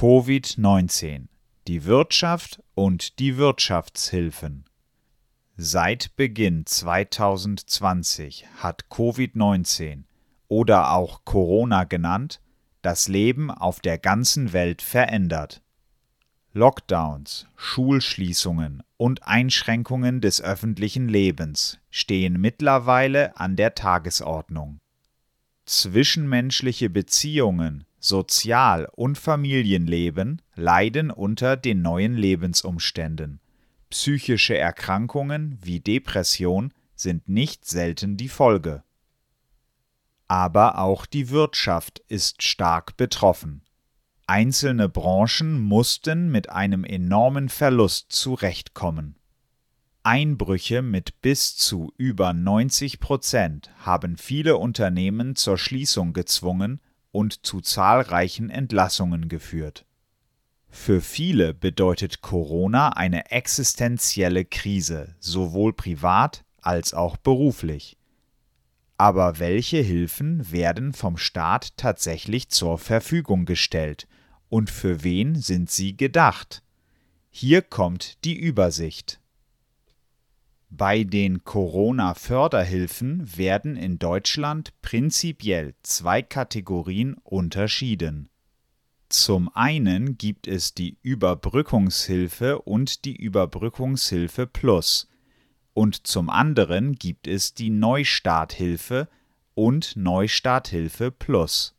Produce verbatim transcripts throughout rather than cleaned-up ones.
Covid neunzehn, die Wirtschaft und die Wirtschaftshilfen. Seit Beginn zweitausendzwanzig hat Covid neunzehn oder auch Corona genannt, das Leben auf der ganzen Welt verändert. Lockdowns, Schulschließungen und Einschränkungen des öffentlichen Lebens stehen mittlerweile an der Tagesordnung. Zwischenmenschliche Beziehungen, Sozial- und Familienleben leiden unter den neuen Lebensumständen. Psychische Erkrankungen wie Depression sind nicht selten die Folge. Aber auch die Wirtschaft ist stark betroffen. Einzelne Branchen mussten mit einem enormen Verlust zurechtkommen. Einbrüche mit bis zu über neunzig Prozent haben viele Unternehmen zur Schließung gezwungen und zu zahlreichen Entlassungen geführt. Für viele bedeutet Corona eine existenzielle Krise, sowohl privat als auch beruflich. Aber welche Hilfen werden vom Staat tatsächlich zur Verfügung gestellt und für wen sind sie gedacht? Hier kommt die Übersicht. Bei den Corona-Förderhilfen werden in Deutschland prinzipiell zwei Kategorien unterschieden. Zum einen gibt es die Überbrückungshilfe und die Überbrückungshilfe Plus und zum anderen gibt es die Neustarthilfe und Neustarthilfe Plus.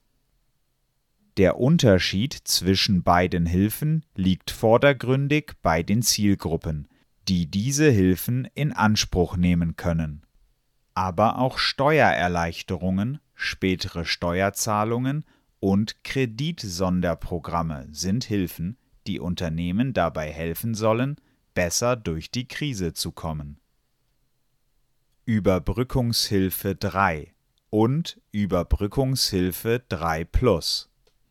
Der Unterschied zwischen beiden Hilfen liegt vordergründig bei den Zielgruppen, die diese Hilfen in Anspruch nehmen können. Aber auch Steuererleichterungen, spätere Steuerzahlungen und Kreditsonderprogramme sind Hilfen, die Unternehmen dabei helfen sollen, besser durch die Krise zu kommen. Überbrückungshilfe drei und Überbrückungshilfe drei Plus.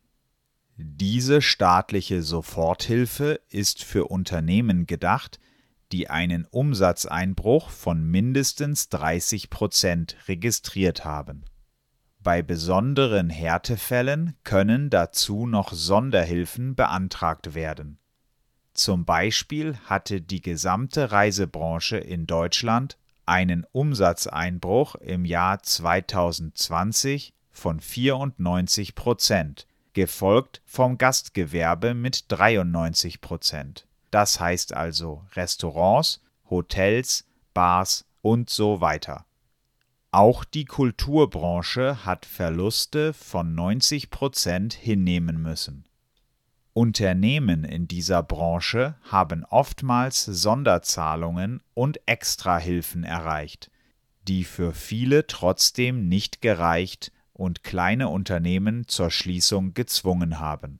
Diese staatliche Soforthilfe ist für Unternehmen gedacht, die einen Umsatzeinbruch von mindestens dreißig Prozent registriert haben. Bei besonderen Härtefällen können dazu noch Sonderhilfen beantragt werden. Zum Beispiel hatte die gesamte Reisebranche in Deutschland einen Umsatzeinbruch im Jahr zweitausendzwanzig von vierundneunzig Prozent, gefolgt vom Gastgewerbe mit dreiundneunzig Prozent. Das heißt also Restaurants, Hotels, Bars und so weiter. Auch die Kulturbranche hat Verluste von neunzig Prozent hinnehmen müssen. Unternehmen in dieser Branche haben oftmals Sonderzahlungen und Extrahilfen erreicht, die für viele trotzdem nicht gereicht und kleine Unternehmen zur Schließung gezwungen haben.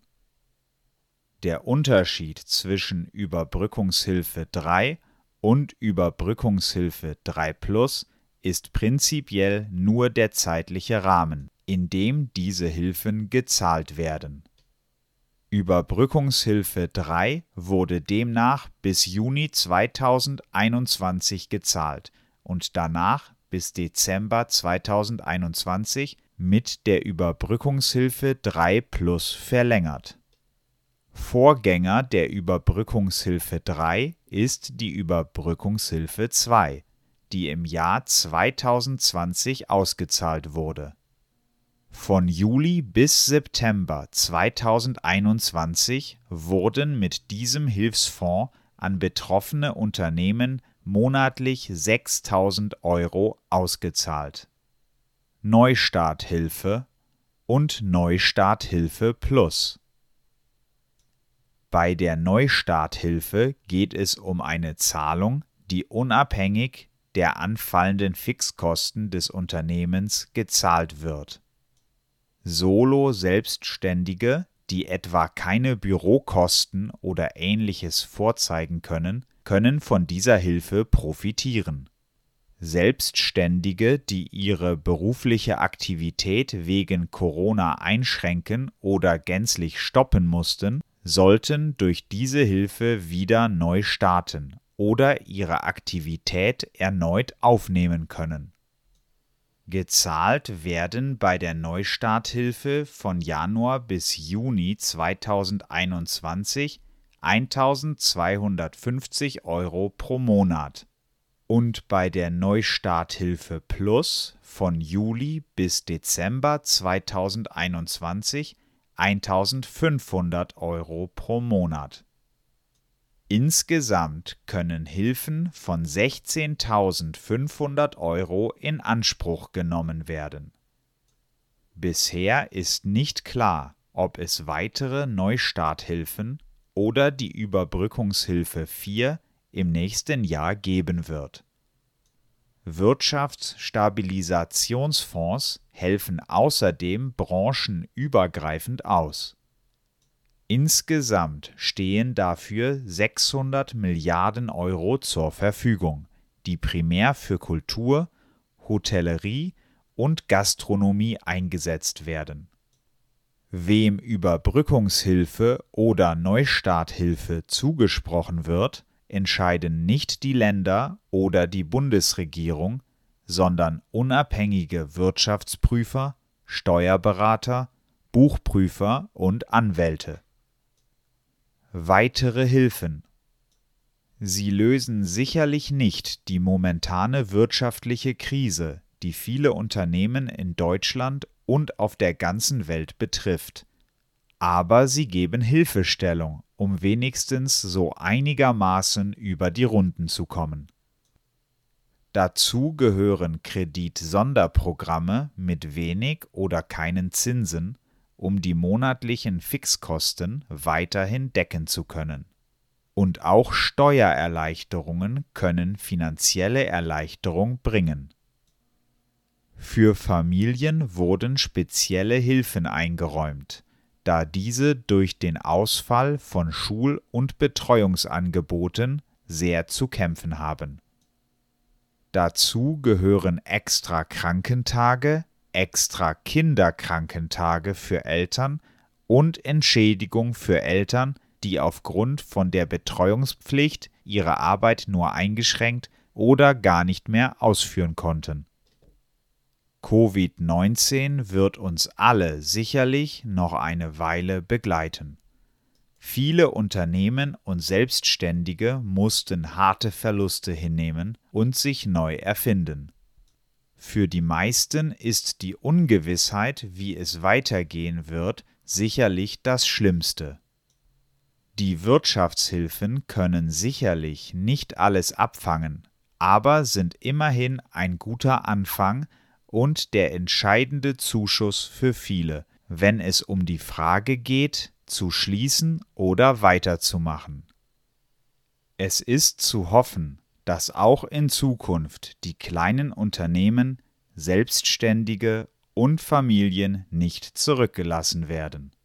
Der Unterschied zwischen Überbrückungshilfe drei und Überbrückungshilfe drei Plus ist prinzipiell nur der zeitliche Rahmen, in dem diese Hilfen gezahlt werden. Überbrückungshilfe drei wurde demnach bis Juni zweitausendeinundzwanzig gezahlt und danach bis Dezember zweitausendeinundzwanzig mit der Überbrückungshilfe drei Plus verlängert. Vorgänger der Überbrückungshilfe drei ist die Überbrückungshilfe zwei, die im Jahr zweitausendzwanzig ausgezahlt wurde. Von Juli bis September zweitausendeinundzwanzig wurden mit diesem Hilfsfonds an betroffene Unternehmen monatlich sechstausend Euro ausgezahlt. Neustarthilfe und Neustarthilfe Plus. Bei der Neustarthilfe geht es um eine Zahlung, die unabhängig der anfallenden Fixkosten des Unternehmens gezahlt wird. Solo-Selbstständige, die etwa keine Bürokosten oder Ähnliches vorzeigen können, können von dieser Hilfe profitieren. Selbstständige, die ihre berufliche Aktivität wegen Corona einschränken oder gänzlich stoppen mussten, sollten durch diese Hilfe wieder neu starten oder ihre Aktivität erneut aufnehmen können. Gezahlt werden bei der Neustarthilfe von Januar bis Juni zweitausendeinundzwanzig eintausendzweihundertfünfzig Euro pro Monat und bei der Neustarthilfe Plus von Juli bis Dezember zweitausendeinundzwanzig eintausendfünfhundert Euro pro Monat. Insgesamt können Hilfen von sechzehntausendfünfhundert Euro in Anspruch genommen werden. Bisher ist nicht klar, ob es weitere Neustarthilfen oder die Überbrückungshilfe vier im nächsten Jahr geben wird. Wirtschaftsstabilisationsfonds helfen außerdem branchenübergreifend aus. Insgesamt stehen dafür sechshundert Milliarden Euro zur Verfügung, die primär für Kultur, Hotellerie und Gastronomie eingesetzt werden. Wem Überbrückungshilfe oder Neustarthilfe zugesprochen wird, entscheiden nicht die Länder oder die Bundesregierung, sondern unabhängige Wirtschaftsprüfer, Steuerberater, Buchprüfer und Anwälte. Weitere Hilfen. Sie lösen sicherlich nicht die momentane wirtschaftliche Krise, die viele Unternehmen in Deutschland und auf der ganzen Welt betrifft. Aber sie geben Hilfestellung, um wenigstens so einigermaßen über die Runden zu kommen. Dazu gehören Kreditsonderprogramme mit wenig oder keinen Zinsen, um die monatlichen Fixkosten weiterhin decken zu können. Und auch Steuererleichterungen können finanzielle Erleichterung bringen. Für Familien wurden spezielle Hilfen eingeräumt, da diese durch den Ausfall von Schul- und Betreuungsangeboten sehr zu kämpfen haben. Dazu gehören extra Krankentage, extra Kinderkrankentage für Eltern und Entschädigung für Eltern, die aufgrund von der Betreuungspflicht ihre Arbeit nur eingeschränkt oder gar nicht mehr ausführen konnten. Covid neunzehn wird uns alle sicherlich noch eine Weile begleiten. Viele Unternehmen und Selbstständige mussten harte Verluste hinnehmen und sich neu erfinden. Für die meisten ist die Ungewissheit, wie es weitergehen wird, sicherlich das Schlimmste. Die Wirtschaftshilfen können sicherlich nicht alles abfangen, aber sind immerhin ein guter Anfang und der entscheidende Zuschuss für viele, wenn es um die Frage geht, zu schließen oder weiterzumachen. Es ist zu hoffen, dass auch in Zukunft die kleinen Unternehmen, Selbstständige und Familien nicht zurückgelassen werden.